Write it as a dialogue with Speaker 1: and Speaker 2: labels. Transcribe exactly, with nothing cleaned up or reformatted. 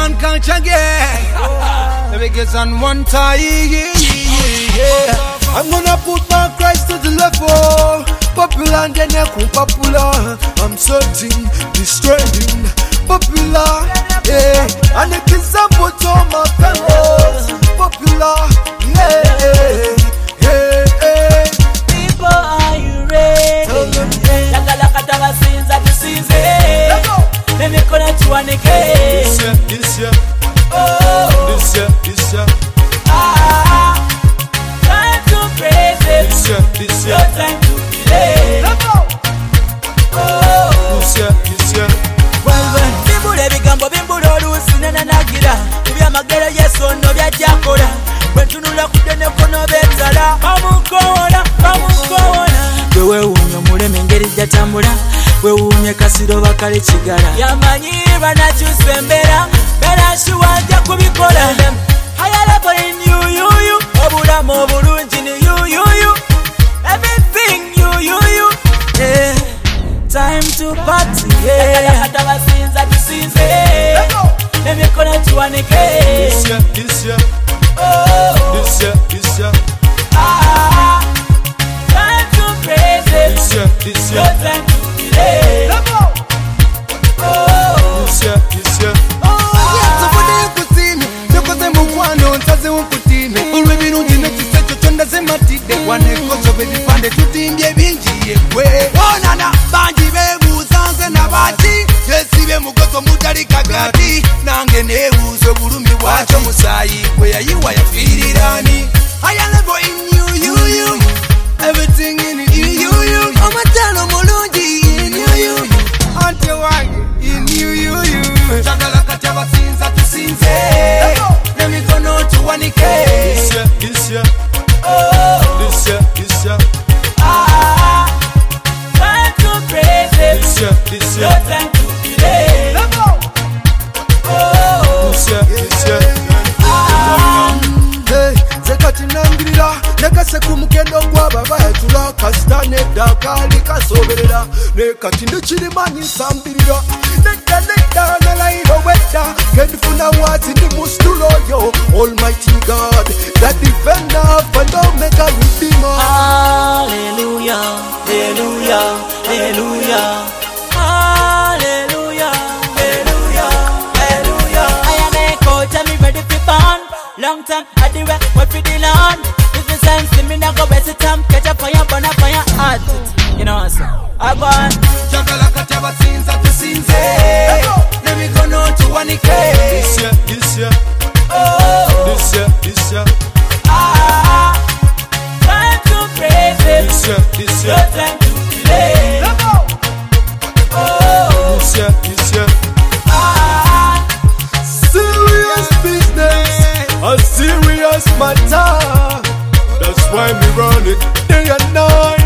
Speaker 1: one couch again. Let me get on one tie. Yeah. I'm gonna put my Christ to the level. Popular and then popular. I'm searching, destroying. Popular, yeah. And the kids are put on my fellows. Popular, yeah. Yeah, yeah.
Speaker 2: People, are you ready? Laka laka tava sins at the sins. Let me connect you on the case.
Speaker 1: This year, this year.
Speaker 2: Oh,
Speaker 1: this year, this year.
Speaker 2: Ah, time to praise it.
Speaker 1: This year, this year.
Speaker 2: No time to delay. Oh,
Speaker 1: this year, this year.
Speaker 2: Well, well. Bimbude bigambo bimbude oluusi na nagira. Kubya magera yeso no bya jakora. Bwentunula kudene kono betala. Bamukoona, bamukoona. Gwe wuunyo muleme engeri gyatambula. Gwe wuunye kasiro bakale kigala. Yamanyi banakyusa embeera. Beera nsiwanja kubikola. Higher level in you, you, you. Obulamu obulungi ni you, you, you. Everything you, you, you. Yeah. Time to party, yeah. Hata basinza tusinze. Let me connect you on the case.
Speaker 1: This year, this year.
Speaker 2: Oh,
Speaker 1: this year, this year.
Speaker 2: Ah, time to praise it.
Speaker 1: This year, this year.
Speaker 2: No time to delay. Oh,
Speaker 1: this year, this year.
Speaker 2: Oh,
Speaker 1: yes, somebody could see me. Because I'm one on Tazo Putine. Already know the next set to turn the same matty. They want to go to baby find the two team, yeah, bingy. Oh, Nana, Banji, Musanze, Nabati. Yes, even Mukoto Mutari Kagati. Nangene, so Burumi, watch on Musai, where you are feeling. I am never in you, you, you. Everything in you, you, you. I'm a Tano Mologi in you, you. Until I in you, you, you. Jagala Katava sins at the sins. Let me go no to one case. This year, this year.
Speaker 2: oh,
Speaker 1: This year, this year.
Speaker 2: ah, time to praise it.
Speaker 1: This year, this
Speaker 2: No
Speaker 1: year.
Speaker 2: time to delay. Oh,
Speaker 1: This year, this year.
Speaker 2: ah,
Speaker 1: Hey, zekati nangirira nekase ku mugendo gw'ababa tula kasita nedda kaali kasoberera nekati ndikirimanyi nsambirira nedda nedda nalayiro wedda kendifuna wati ndi musitulo yo Almighty God the defender and omega redeemer.
Speaker 2: hallelujah, hallelujah, hallelujah, hallelujah, hallelujah, hallelujah. I am a coach, I'm ready for burn. Long time, I do it, what for the land. If the time, see me now go best time, catch a fire, burn a fire, hot. You know what I'm saying? I go on.
Speaker 1: Jagala katava sins at the sins. Let me go no to one case. This year, this year.
Speaker 2: Oh,
Speaker 1: This year, this year.
Speaker 2: ah, time to praise it.
Speaker 1: This year, this
Speaker 2: No
Speaker 1: year.
Speaker 2: time to delay. Oh,
Speaker 1: This year, this year.
Speaker 2: ah,
Speaker 1: Serious business, a serious matter. That's why me run it day and night.